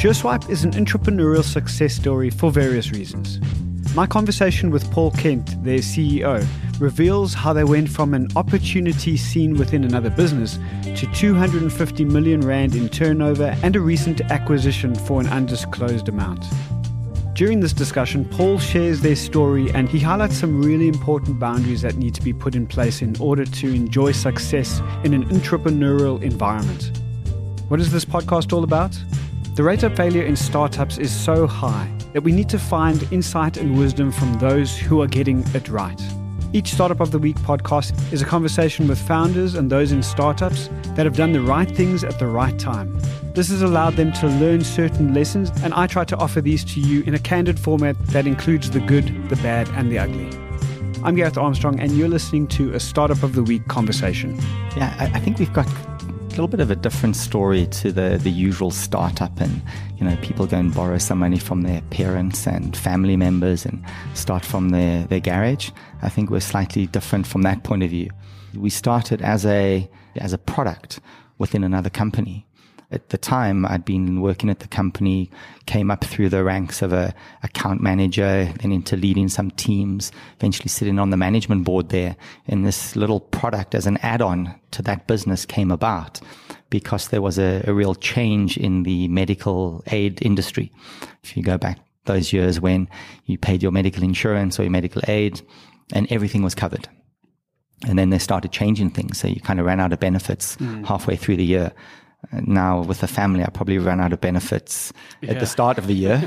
SureSwipe is an entrepreneurial success story for various reasons. My conversation with Paul Kent, their CEO, reveals how they went from an opportunity seen within another business to 250 million rand in turnover and a recent acquisition for an undisclosed amount. During this discussion, Paul shares their story and he highlights some really important boundaries that need to be put in place in order to enjoy success in an entrepreneurial environment. What is this podcast all about? The rate of failure in startups is so high that we need to find insight and wisdom from those who are getting it right. Each Startup of the Week podcast is a conversation with founders and those in startups that have done the right things at the right time. This has allowed them to learn certain lessons, and I try to offer these to you in a candid format that includes the good, the bad, and the ugly. I'm Gareth Armstrong, and you're listening to a Startup of the Week conversation. Yeah, I think we've got a little bit of a different story to the usual startup, and people go and borrow some money from their parents and family members and start from their garage. I think we're slightly different from that point of view. We started as a product within another company. At the time, I'd been working at the company, came up through the ranks of a account manager, then into leading some teams, eventually sitting on the management board there. And this little product as an add-on to that business came about because there was a real change in the medical aid industry. If you go back those years when you paid your medical insurance or your medical aid and everything was covered. And then they started changing things. So you kind of ran out of benefits halfway through the year. Now with the family, I probably ran out of benefits at the start of the year,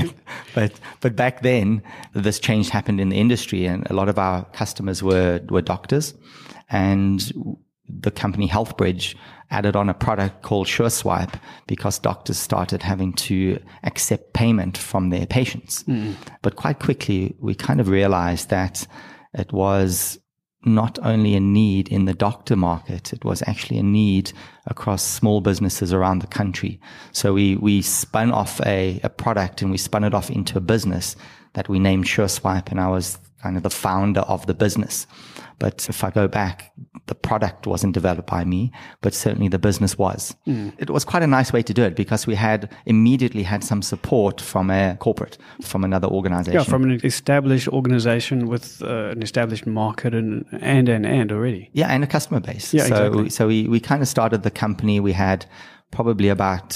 but back then this change happened in the industry, and a lot of our customers were doctors, and the company Healthbridge added on a product called SureSwipe because doctors started having to accept payment from their patients. But quite quickly we kind of realized that it was not only a need in the doctor market, it was actually a need across small businesses around the country. So we spun off a product and we spun it off into a business that we named SureSwipe, and I was kind of the founder of the business. But if I go back, the product wasn't developed by me, but certainly the business was. It was quite a nice way to do it because we immediately had some support from a corporate, from another organization. Yeah, from an established organization with an established market and already. Yeah, and a customer base. Yeah, exactly. So we kind of started the company. We had probably about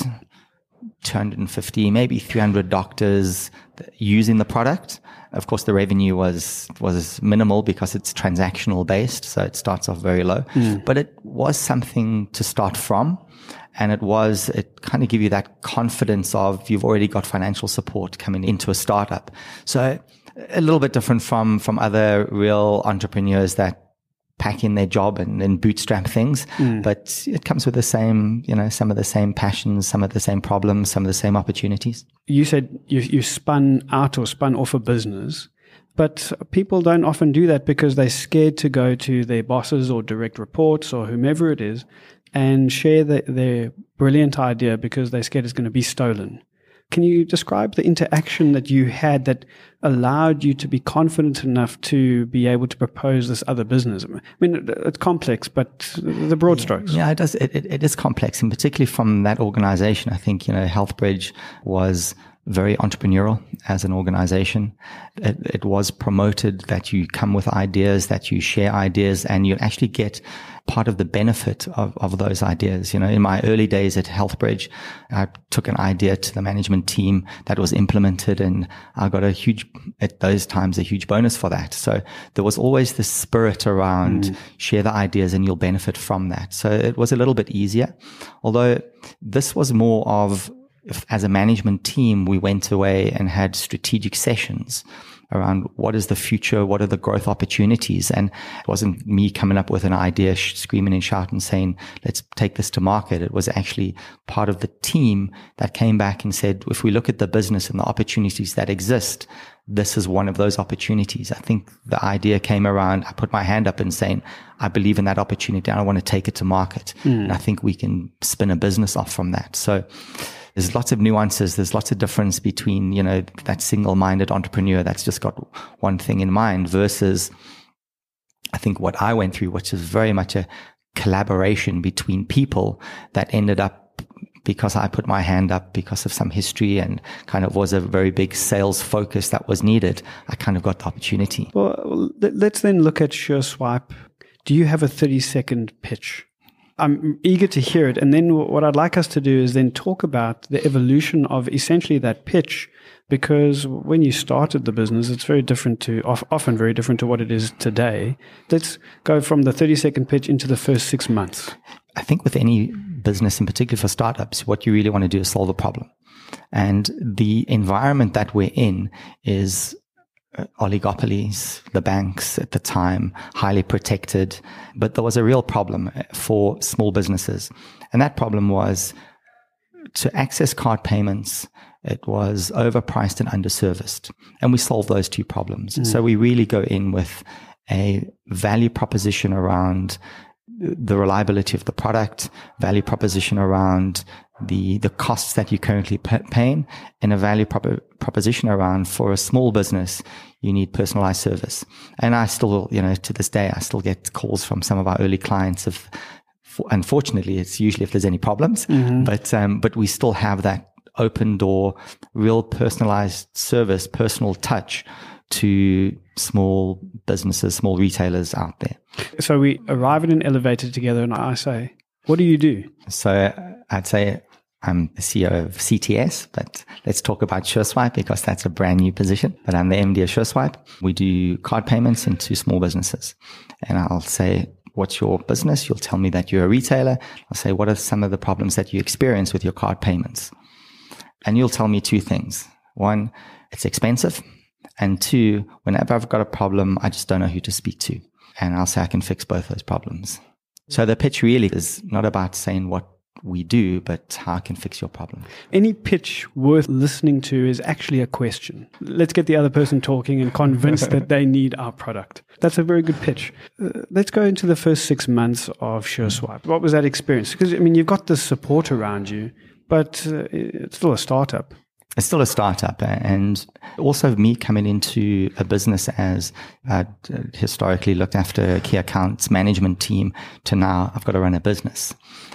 250, maybe 300 doctors using the product. Of course, the revenue was minimal because it's transactional based, so it starts off very low. But it was something to start from, and it kind of give you that confidence of you've already got financial support coming into a startup. So a little bit different from other real entrepreneurs that pack in their job and then bootstrap things, but it comes with the same, some of the same passions, some of the same problems, some of the same opportunities. You said you spun out or spun off a business, but people don't often do that because they're scared to go to their bosses or direct reports or whomever it is and share their brilliant idea because they're scared it's going to be stolen. Can you describe the interaction that you had that allowed you to be confident enough to be able to propose this other business? I mean, it's complex, but the broad strokes. Yeah, it does. It is complex, and particularly from that organization. I think, Healthbridge was very entrepreneurial as an organization. It was promoted that you come with ideas, that you share ideas, and you actually get part of the benefit of those ideas. In my early days at Healthbridge, I took an idea to the management team that was implemented, and I got at those times, a huge bonus for that. So there was always this spirit around share the ideas and you'll benefit from that. So it was a little bit easier, although this was more of, as a management team, we went away and had strategic sessions around what is the future, what are the growth opportunities. And it wasn't me coming up with an idea, screaming and shouting, saying, let's take this to market. It was actually part of the team that came back and said, if we look at the business and the opportunities that exist, this is one of those opportunities. I think the idea came around, I put my hand up and saying, I believe in that opportunity and I want to take it to market. And I think we can spin a business off from that. So there's lots of nuances. There's lots of difference between, that single-minded entrepreneur that's just got one thing in mind versus, I think, what I went through, which is very much a collaboration between people that ended up because I put my hand up because of some history and kind of was a very big sales focus that was needed, I kind of got the opportunity. Well, let's then look at SureSwipe. Do you have a 30-second pitch? I'm eager to hear it. And then what I'd like us to do is then talk about the evolution of essentially that pitch, because when you started the business, it's very different to, often very different to what it is today. Let's go from the 30-second pitch into the first 6 months. I think with any business, in particular for startups, what you really want to do is solve a problem. And the environment that we're in is oligopolies, the banks at the time, highly protected. But there was a real problem for small businesses. And that problem was to access card payments. It was overpriced and underserviced. And we solved those two problems. So we really go in with a value proposition around the reliability of the product, value proposition around the costs that you're currently paying, and a value proposition around, for a small business, you need personalized service. And I still, to this day, I still get calls from some of our early clients unfortunately, it's usually if there's any problems, but we still have that open door, real personalized service, personal touch to small businesses, small retailers out there. So we arrive in an elevator together and I say, what do you do? So I'd say I'm the CEO of CTS, but let's talk about SureSwipe because that's a brand new position. But I'm the MD of SureSwipe. We do card payments into small businesses. And I'll say, what's your business? You'll tell me that you're a retailer. I'll say, what are some of the problems that you experience with your card payments? And you'll tell me two things. One, it's expensive. And two, whenever I've got a problem, I just don't know who to speak to. And I'll say I can fix both those problems. So the pitch really is not about saying what we do, but how I can fix your problem. Any pitch worth listening to is actually a question. Let's get the other person talking and convinced that they need our product. That's a very good pitch. Let's go into the first 6 months of SureSwipe. What was that experience? Because, you've got the support around you, but it's still a startup. It's still a startup, and also me coming into a business as historically looked after a key accounts management team to now I've got to run a business.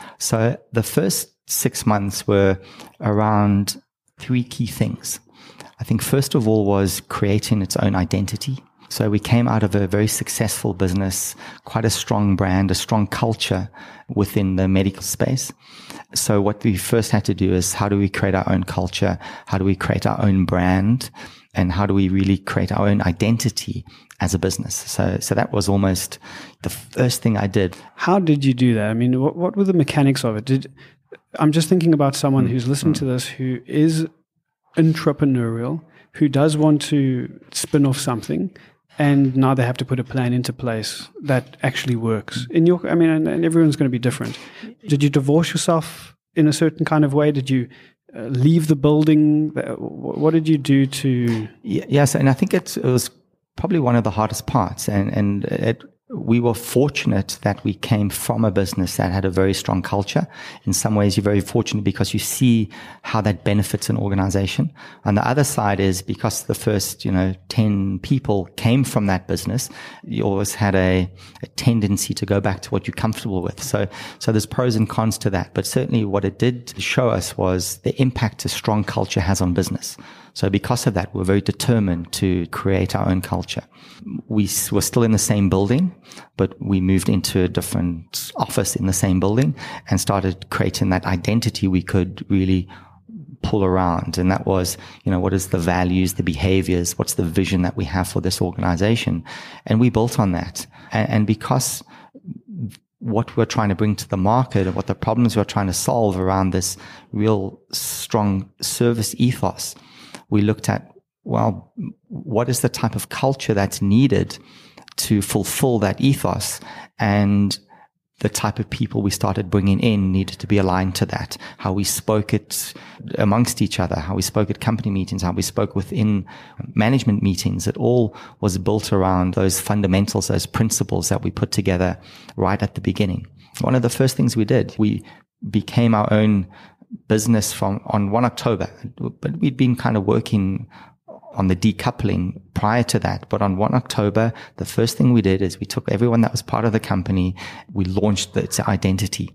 So the first 6 months were around three key things. I think first of all was creating its own identity. So we came out of a very successful business, quite a strong brand, a strong culture within the medical space. So what we first had to do is, how do we create our own culture? How do we create our own brand? And how do we really create our own identity as a business? So that was almost the first thing I did. How did you do that? What were the mechanics of it? I'm just thinking about someone who's listening to this, who is entrepreneurial, who does want to spin off something, and now they have to put a plan into place that actually works. And everyone's going to be different. Did you divorce yourself in a certain kind of way? Did you leave the building? What did you do to? Yes, and I think it was probably one of the hardest parts. We were fortunate that we came from a business that had a very strong culture. In some ways, you're very fortunate because you see how that benefits an organization. On the other side is because the first, 10 people came from that business, you always had a tendency to go back to what you're comfortable with. So there's pros and cons to that. But certainly what it did show us was the impact a strong culture has on business. So because of that, we're very determined to create our own culture. We were still in the same building, but we moved into a different office in the same building and started creating that identity we could really pull around. And that was, what is the values, the behaviors, what's the vision that we have for this organization? And we built on that. And because what we're trying to bring to the market and what the problems we're trying to solve around this real strong service ethos, we looked at, what is the type of culture that's needed to fulfill that ethos? And the type of people we started bringing in needed to be aligned to that. How we spoke it amongst each other, how we spoke at company meetings, how we spoke within management meetings. It all was built around those fundamentals, those principles that we put together right at the beginning. One of the first things we did, we became our own business on 1 October, but we'd been kind of working on the decoupling prior to that. But on 1 October, the first thing we did is we took everyone that was part of the company, we launched its identity.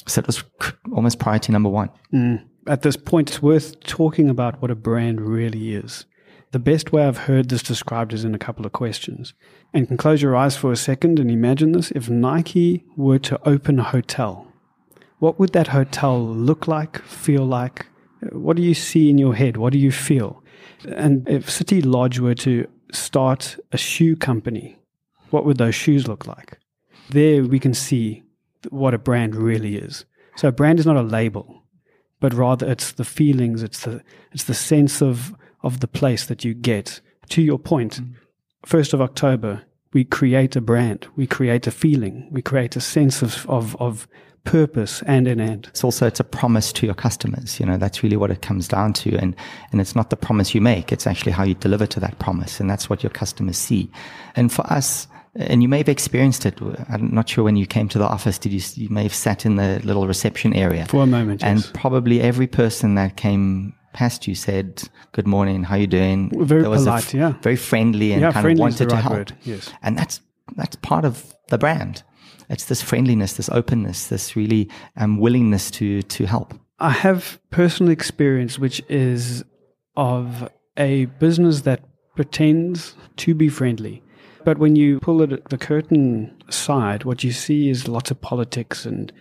So it was almost priority number one. At this point, it's worth talking about what a brand really is. The best way I've heard this described is in a couple of questions. And you can close your eyes for a second and imagine this. If Nike were to open a hotel, what would that hotel look like, feel like? What do you see in your head? What do you feel? And if City Lodge were to start a shoe company, what would those shoes look like? There we can see what a brand really is. So a brand is not a label, but rather it's the feelings, it's the sense of the place that you get. To your point, 1st of October, we create a brand, we create a feeling, we create a sense of purpose and an end. It's a promise to your customers. That's really what it comes down to. And it's not the promise you make, it's actually how you deliver to that promise. And that's what your customers see. And for us, and you may have experienced it, I'm not sure when you came to the office, you may have sat in the little reception area. For a moment, yes. And probably every person that came past you said, "Good morning, how you doing?" Very polite, yeah. Very friendly and kind of wanted to help. Word, yes. And that's part of the brand. It's this friendliness, this openness, this really willingness to help. I have personal experience, which is of a business that pretends to be friendly. But when you pull the curtain aside, what you see is lots of politics and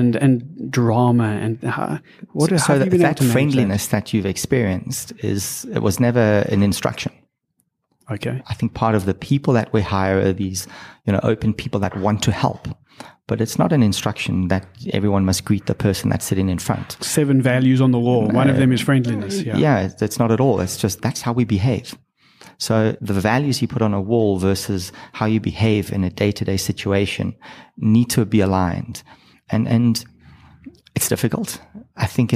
drama. And how have you been able to manage friendliness that you've experienced it was never an instruction. Okay. I think part of the people that we hire are these, open people that want to help. But it's not an instruction that everyone must greet the person that's sitting in front. 7 values on the wall. One of them is friendliness. Yeah, it's not at all. It's just that's how we behave. So the values you put on a wall versus how you behave in a day-to-day situation need to be aligned. And it's difficult. I think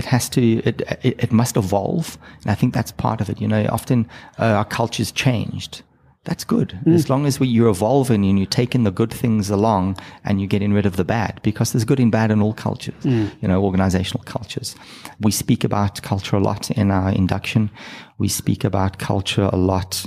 it must evolve. And I think that's part of it. Often our culture's changed. That's good. As long as you're evolving and you're taking the good things along and you're getting rid of the bad, because there's good and bad in all cultures, organizational cultures. We speak about culture a lot in our induction. We speak about culture a lot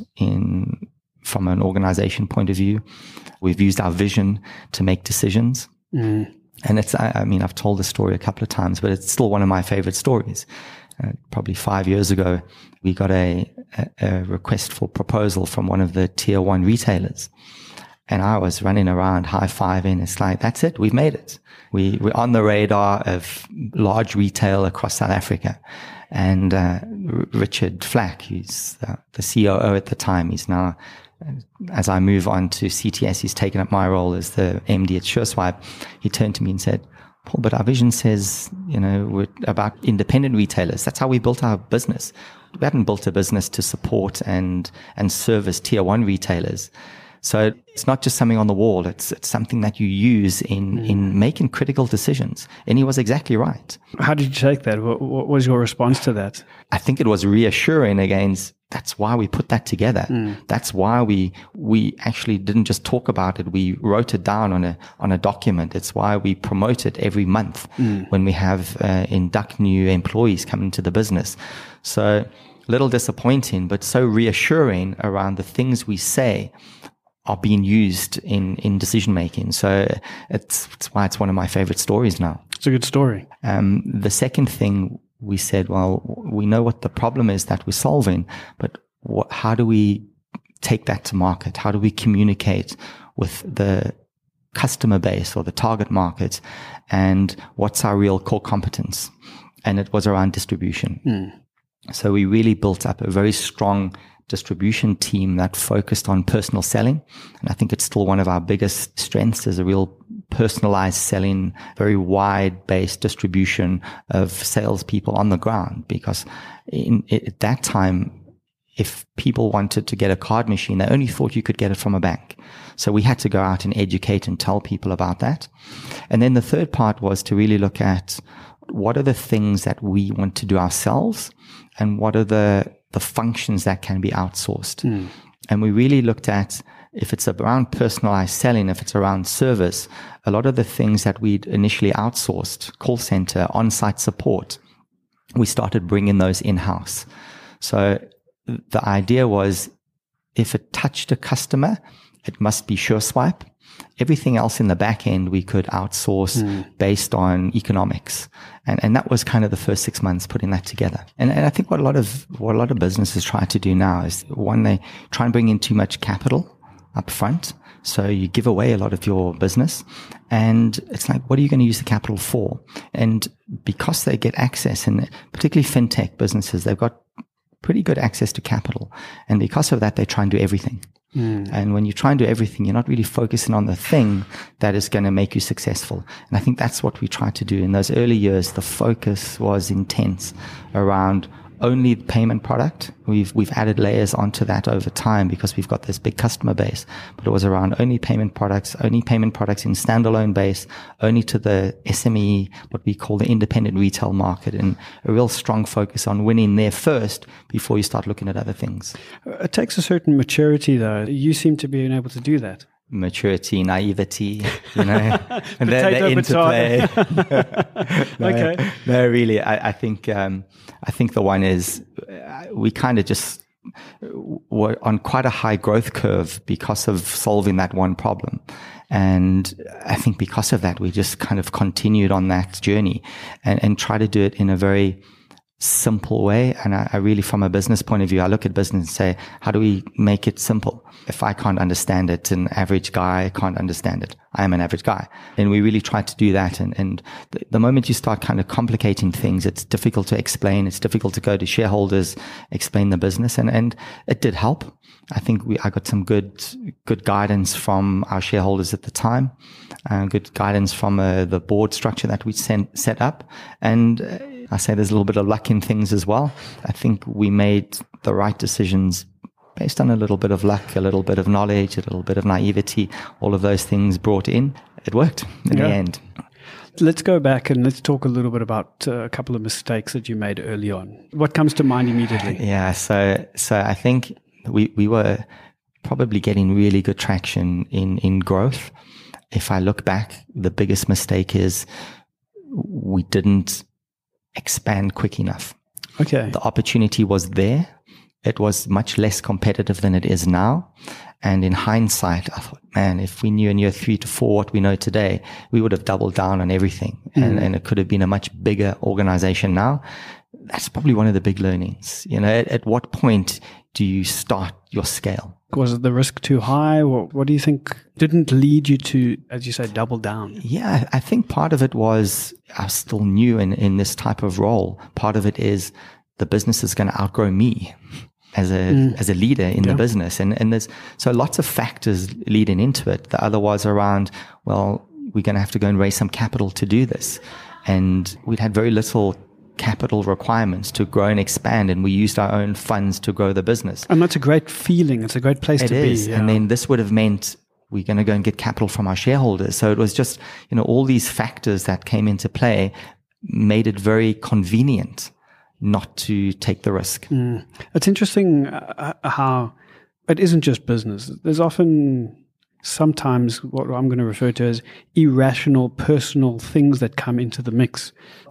from an organization point of view. We've used our vision to make decisions. And I've told the story a couple of times, but it's still one of my favorite stories. Probably 5 years ago, we got a request for proposal from one of the tier 1 retailers. And I was running around high-fiving. It's like, that's it. We've made it. We're on the radar of large retail across South Africa. And Richard Flack, who's the COO at the time, he's now, as I move on to CTS, he's taken up my role as the MD at SureSwipe. He turned to me and said, "Paul, but our vision says, we're about independent retailers. That's how we built our business. We hadn't built a business to support and service tier 1 retailers." So it's not just something on the wall. It's something that you use in making critical decisions. And he was exactly right. How did you take that? What was your response to that? I think it was reassuring against, that's why we put that together. That's why we actually didn't just talk about it. We wrote it down on a document. It's why we promote it every month when we have induct new employees come into the business. So a little disappointing, but so reassuring around the things we say are being used in decision making. So it's why it's one of my favorite stories now. It's a good story. The second thing we said, well, we know what the problem is that we're solving, but how do we take that to market? How do we communicate with the customer base or the target market? And what's our real core competence? And it was around distribution. So we really built up a very strong distribution team that focused on personal selling. And I think it's still one of our biggest strengths is a real personalized selling, very wide-based distribution of salespeople on the ground. Because at that time, if people wanted to get a card machine, they only thought you could get it from a bank. So we had to go out and educate and tell people about that. And then the third part was to really look at what are the things that we want to do ourselves and what are the functions that can be outsourced. And we really looked at, if it's around personalized selling, if it's around service, a lot of the things that we'd initially outsourced, call center, on-site support, we started bringing those in-house. So the idea was, if it touched a customer it must be SureSwipe. Everything else in the back end we could outsource based on economics. And that was kind of the first 6 months putting that together. And I think what a lot of businesses try to do now is, one, they try and bring in too much capital up front. So you give away a lot of your business, and it's like, what are you going to use the capital for? And because they get access, and particularly fintech businesses, they've got pretty good access to capital. And because of that, they try and do everything. And when you try and do everything, you're not really focusing on the thing that is going to make you successful. And I think that's what we tried to do. In those early years, the focus was intense around only the payment product. We've added layers onto that over time because we've got this big customer base, but it was around only payment products in standalone base, only to the SME, what we call the independent retail market, and a real strong focus on winning there first before you start looking at other things. It takes a certain maturity, though. You seem to be able to do that. Maturity, naivety, and the interplay. Okay. No, really, I think the one is we kind of just were on quite a high growth curve because of solving that one problem. And I think because of that, we just kind of continued on that journey and try to do it in a very simple way. And I really, from a business point of view, I look at business and say, how do we make it simple? If I can't understand it, an average guy can't understand it. I am an average guy. And we really try to do that. And the moment you start kind of complicating things, it's difficult to explain. It's difficult to go to shareholders, explain the business. And it did help. I think I got some good guidance from our shareholders at the time, good guidance from the board structure that we set up. And I say there's a little bit of luck in things as well. I think we made the right decisions based on a little bit of luck, a little bit of knowledge, a little bit of naivety, all of those things brought in. It worked in the end. Let's go back and let's talk a little bit about a couple of mistakes that you made early on. What comes to mind immediately? Yeah, so I think we were probably getting really good traction in growth. If I look back, the biggest mistake is we didn't expand quick enough. Okay. The opportunity was there. It was much less competitive than it is now. And in hindsight, I thought, man, if we knew in year 3 to 4 what we know today, we would have doubled down on everything. And it could have been a much bigger organization now. That's probably one of the big learnings. At what point do you start your scale? Was the risk too high? What do you think didn't lead you to, as you say, double down? Yeah, I think part of it was I was still new in this type of role. Part of it is the business is going to outgrow me as a leader in the business. And there's so lots of factors leading into it. The other was around, well, we're going to have to go and raise some capital to do this. And we'd had very little capital requirements to grow and expand, and we used our own funds to grow the business. And that's a great feeling. It's a great place to be. Yeah. And then this would have meant we're going to go and get capital from our shareholders. So it was just, all these factors that came into play made it very convenient not to take the risk. It's interesting how it isn't just business. There's sometimes what I'm going to refer to as irrational personal things that come into the mix.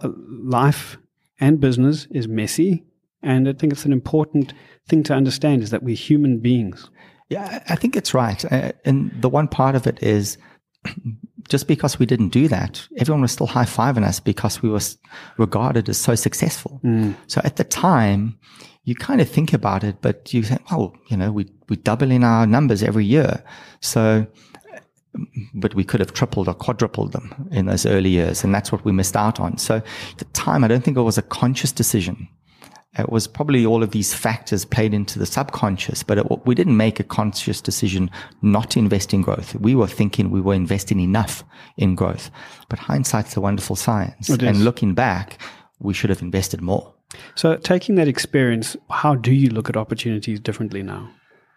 Life and business is messy, and I think it's an important thing to understand is that we're human beings. Yeah, I think it's right. And the one part of it is just because we didn't do that, everyone was still high-fiving us because we were regarded as so successful. So at the time, you kind of think about it, but you think, well, we're doubling our numbers every year. So, but we could have tripled or quadrupled them in those early years, and that's what we missed out on. So at the time, I don't think it was a conscious decision. It was probably all of these factors played into the subconscious, but we didn't make a conscious decision not to invest in growth. We were thinking we were investing enough in growth. But hindsight's a wonderful science. And looking back, we should have invested more. So taking that experience, how do you look at opportunities differently now?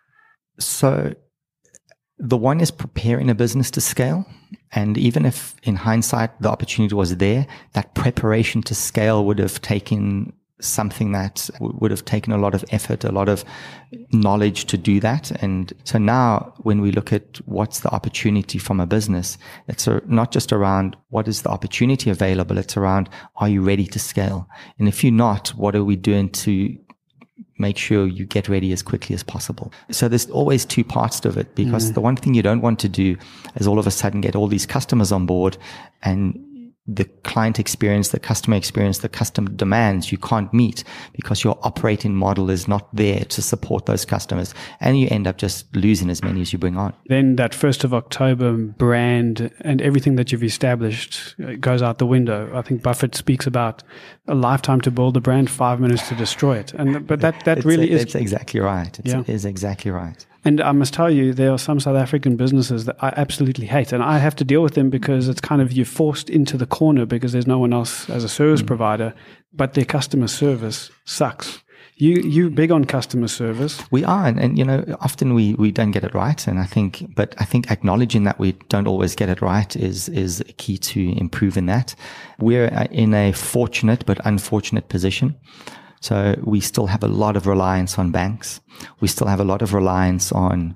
So the one is preparing a business to scale. And even if in hindsight the opportunity was there, that preparation to scale would have taken something that would have taken a lot of effort, a lot of knowledge to do that. And so now when we look at what's the opportunity from a business, it's not just around what is the opportunity available, it's around, are you ready to scale? And if you're not, what are we doing to make sure you get ready as quickly as possible. So there's always two parts to it, because the one thing you don't want to do is all of a sudden get all these customers on board, and the client experience, the customer experience, the customer demands you can't meet because your operating model is not there to support those customers, and you end up just losing as many as you bring on. Then that 1st of October brand and everything that you've established goes out the window. I think Buffett speaks about a lifetime to build a brand, 5 minutes to destroy it. But that really is... It's exactly right. It is exactly right. And I must tell you, there are some South African businesses that I absolutely hate, and I have to deal with them because it's kind of, you're forced into the corner because there's no one else as a service provider, but their customer service sucks. You big on customer service. We are, and you know, often we don't get it right, and I think acknowledging that we don't always get it right is key to improving that. We're in a fortunate but unfortunate position. So we still have a lot of reliance on banks. We still have a lot of reliance on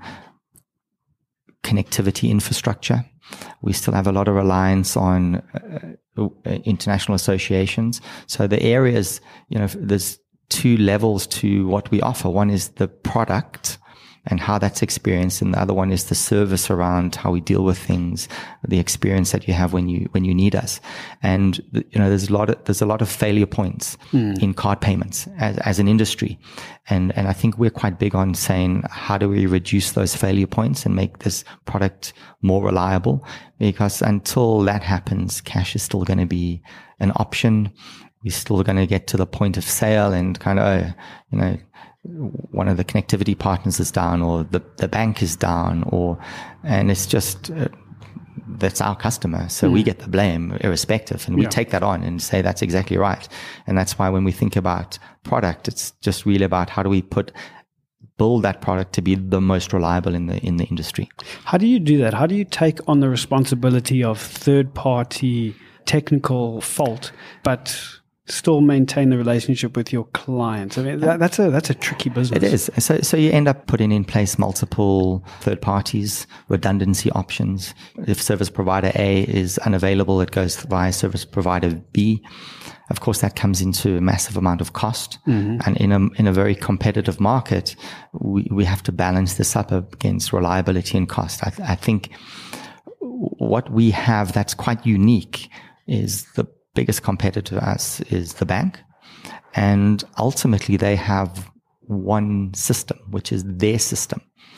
connectivity infrastructure. We still have a lot of reliance on international associations. So the areas, you know, there's two levels to what we offer. One is the product and how that's experienced, and the other one is the service around how we deal with things, the experience that you have when you need us. And you know, there's a lot of failure points in card payments as an industry, and I think we're quite big on saying, how do we reduce those failure points and make this product more reliable? Because until that happens, cash is still going to be an option. We're still going to get to the point of sale and kind of, you know, one of the connectivity partners is down, or the bank is down, and it's just, that's our customer. So we get the blame irrespective, and we take that on and say, that's exactly right. And that's why when we think about product, it's just really about how do we build that product to be the most reliable in the industry. How do you do that? How do you take on the responsibility of third-party technical fault, but still maintain the relationship with your clients? I mean, that's a tricky business. It is. So you end up putting in place multiple third parties, redundancy options. If service provider A is unavailable, it goes via service provider B. Of course, that comes into a massive amount of cost. And in a very competitive market, we have to balance this up against reliability and cost. I think what we have that's quite unique is the biggest competitor to us is the bank. And ultimately, they have one system, which is their system.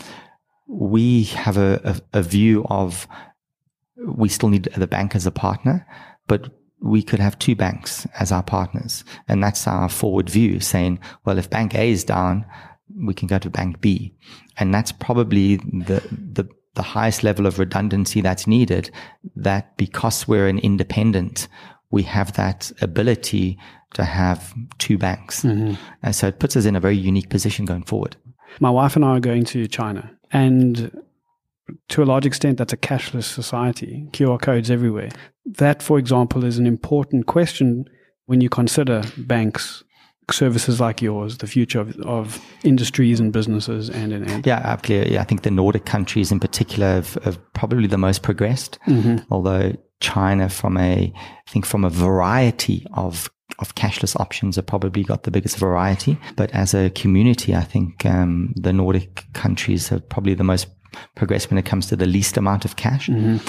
We have a view of, we still need the bank as a partner, but we could have two banks as our partners. And that's our forward view, saying, well, if bank A is down, we can go to bank B. And that's probably the highest level of redundancy that's needed, that because we're an independent, we have that ability to have two banks. And so it puts us in a very unique position going forward. My wife and I are going to China, and to a large extent, that's a cashless society, QR codes everywhere. That, for example, is an important question when you consider banks, services like yours, the future of industries and businesses and. Yeah, absolutely. Yeah, I think the Nordic countries in particular have probably the most progressed, although China from a variety of cashless options have probably got the biggest variety. But as a community, I think the Nordic countries are probably the most progressed when it comes to the least amount of cash.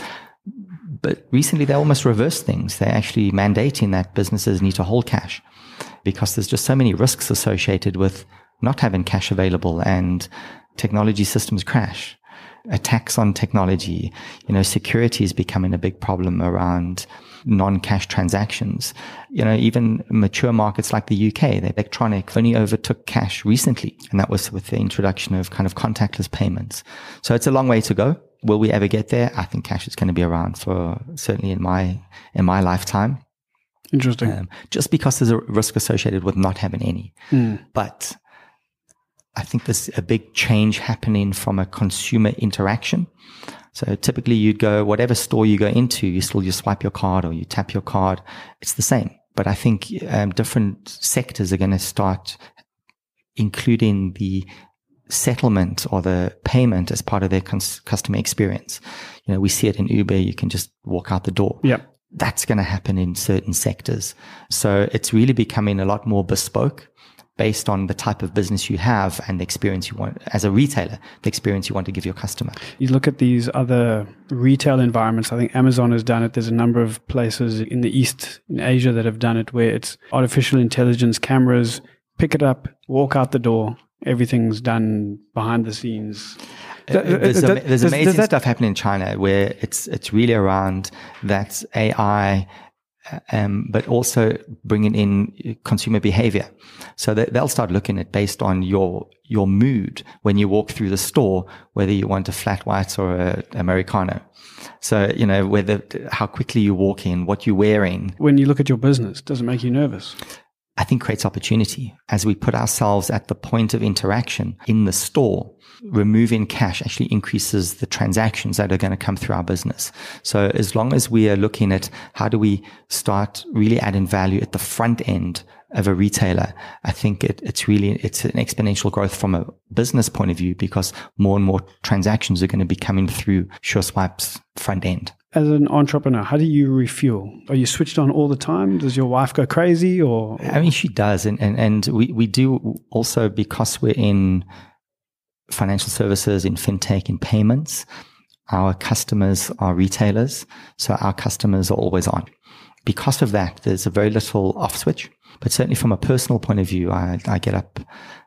But recently they almost reversed things. They're actually mandating that businesses need to hold cash, because there's just so many risks associated with not having cash available, and technology systems crash. Attacks on technology, you know, security is becoming a big problem around non-cash transactions. You know, even mature markets like the UK, the electronic only overtook cash recently, and that was with the introduction of kind of contactless payments. So it's a long way to go. Will we ever get there? I think cash is going to be around for certainly in my lifetime. Interesting. Just because there's a risk associated with not having any. But I think there's a big change happening from a consumer interaction. So typically you'd go, whatever store you go into, you swipe your card or you tap your card. It's the same. But I think different sectors are going to start including the settlement or the payment as part of their customer experience. You know, we see it in Uber. You can just walk out the door. Yeah. That's going to happen in certain sectors. So it's really becoming a lot more bespoke. based on the type of business you have and the experience you want as a retailer, the experience you want to give your customer. You look at these other retail environments. I think Amazon has done it. There's a number of places in the East, in Asia, that have done it, where it's artificial intelligence cameras, pick it up, walk out the door. Everything's done behind the scenes. There's amazing stuff happening in China where it's really around that AI, but also bringing in consumer behavior. So they'll start looking at based on your mood when you walk through the store, whether you want a flat white or a Americano. So, how quickly you walk in, what you're wearing. When you look at your business, does it make you nervous? I think creates opportunity as we put ourselves at the point of interaction in the store. Removing cash actually increases the transactions that are going to come through our business. So as long as we are looking at how do we start really adding value at the front end of a retailer, I think it's an exponential growth from a business point of view, because more and more transactions are going to be coming through SureSwipe's front end. As an entrepreneur, how do you refuel? Are you switched on all the time? Does your wife go crazy? Or I mean, she does. And we do also, because we're in financial services, in fintech, in payments, our customers are retailers. So our customers are always on. Because of that, there's a very little off switch. But certainly from a personal point of view, I get up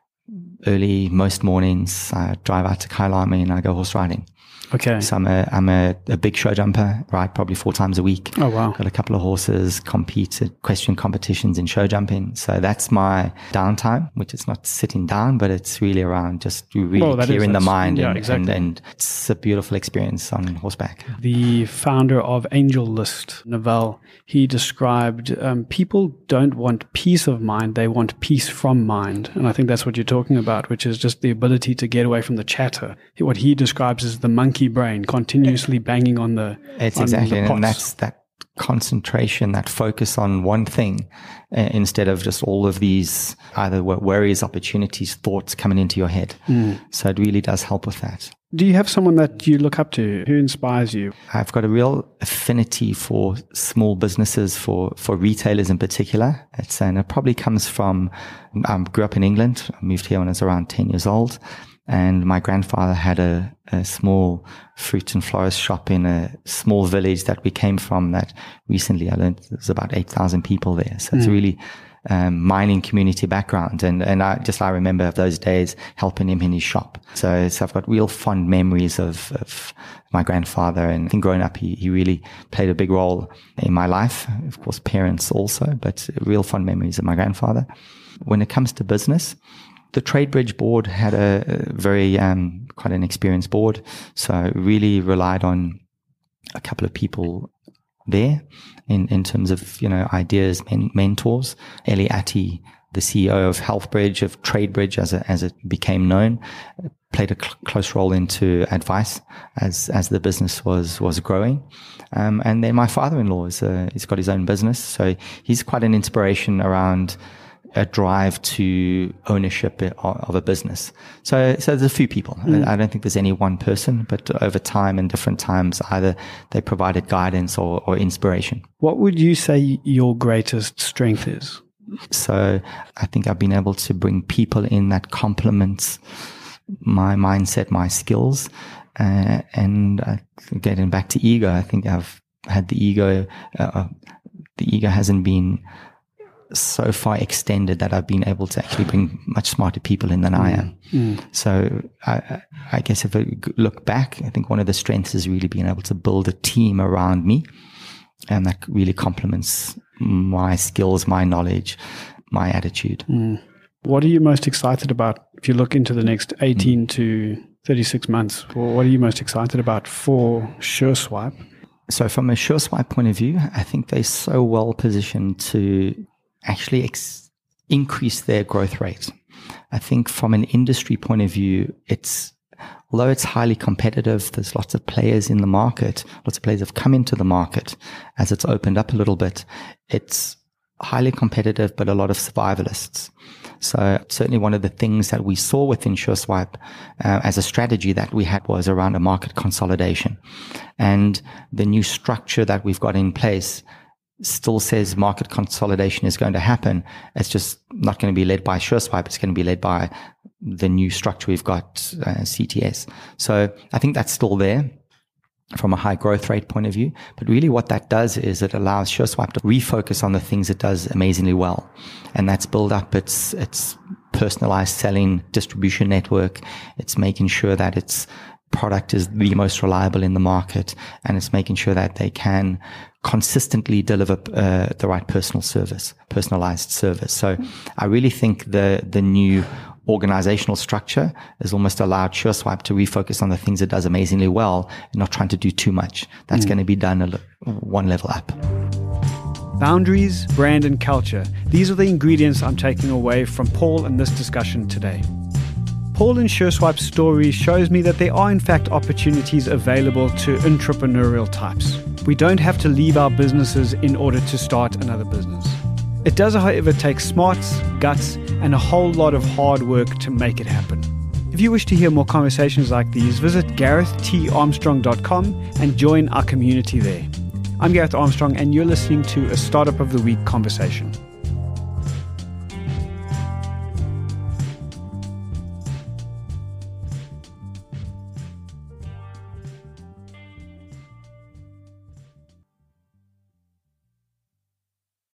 early most mornings. I drive out to Kyalami and I go horse riding. Okay. So I'm a big show jumper, ride probably 4 times a week. Oh, wow. Got a couple of horses, compete at question competitions in show jumping. So that's my downtime, which is not sitting down, but it's really around just really clearing the mind. Yeah, exactly. And it's a beautiful experience on horseback. The founder of AngelList, Naval, he described people don't want peace of mind, they want peace from mind. And I think that's what you're talking about, which is just the ability to get away from the chatter. What he describes as the monkey brain continuously banging on the exactly, the pots. And that's that concentration, that focus on one thing, instead of just all of these either worries, opportunities, thoughts coming into your head. So it really does help with that. Do you have someone that you look up to? Who inspires you? I've got a real affinity for small businesses, for retailers in particular. And it probably comes from, I grew up in England. I moved here when I was around 10 years old. And my grandfather had a small fruit and florist shop in a small village that we came from, that recently I learned there's about 8,000 people there. So it's a really mining community background. And I remember of those days helping him in his shop. So I've got real fond memories of my grandfather. And I think growing up, he really played a big role in my life. Of course, parents also, but real fond memories of my grandfather. When it comes to business, the TradeBridge board had a very, quite an experienced board. So I really relied on a couple of people there in terms of, ideas, mentors. Eli Attie, the CEO of HealthBridge, of TradeBridge as it became known, played a close role into advice as the business was growing. And then my father-in-law he's got his own business. So he's quite an inspiration around a drive to ownership of a business. So there's a few people. I don't think there's any one person, but over time and different times, either they provided guidance or inspiration. What would you say your greatest strength is? So I think I've been able to bring people in that complements my mindset, my skills. And getting back to ego, I think I've had the ego hasn't been so far extended that I've been able to actually bring much smarter people in than I am. So I guess if I look back, I think one of the strengths is really being able to build a team around me, and that really complements my skills, my knowledge, my attitude. What are you most excited about if you look into the next 18 to 36 months? What are you most excited about for SureSwipe? So from a SureSwipe point of view, I think they're so well positioned to actually increase their growth rate. I think from an industry point of view, although it's highly competitive, there's lots of players in the market, lots of players have come into the market as it's opened up a little bit. It's highly competitive, but a lot of survivalists. So certainly one of the things that we saw within SureSwipe as a strategy that we had was around a market consolidation. And the new structure that we've got in place still says market consolidation is going to happen. It's just not going to be led by SureSwipe. It's going to be led by the new structure we've got, CTS. So I think that's still there from a high growth rate point of view. But really what that does is it allows SureSwipe to refocus on the things it does amazingly well. And that's build up its personalized selling distribution network. It's making sure that its product is the most reliable in the market, and it's making sure that they can consistently deliver the right personalized service. So I really think the new organizational structure has almost allowed SureSwipe to refocus on the things it does amazingly well and not trying to do too much. That's going to be done one level up. Boundaries, brand, and culture. These are the ingredients I'm taking away from Paul in this discussion today. Paul and SureSwipe's story shows me that there are in fact opportunities available to entrepreneurial types. We don't have to leave our businesses in order to start another business. It does, however, take smarts, guts, and a whole lot of hard work to make it happen. If you wish to hear more conversations like these, visit GarethTArmstrong.com and join our community there. I'm Gareth Armstrong, and you're listening to a Startup of the Week conversation.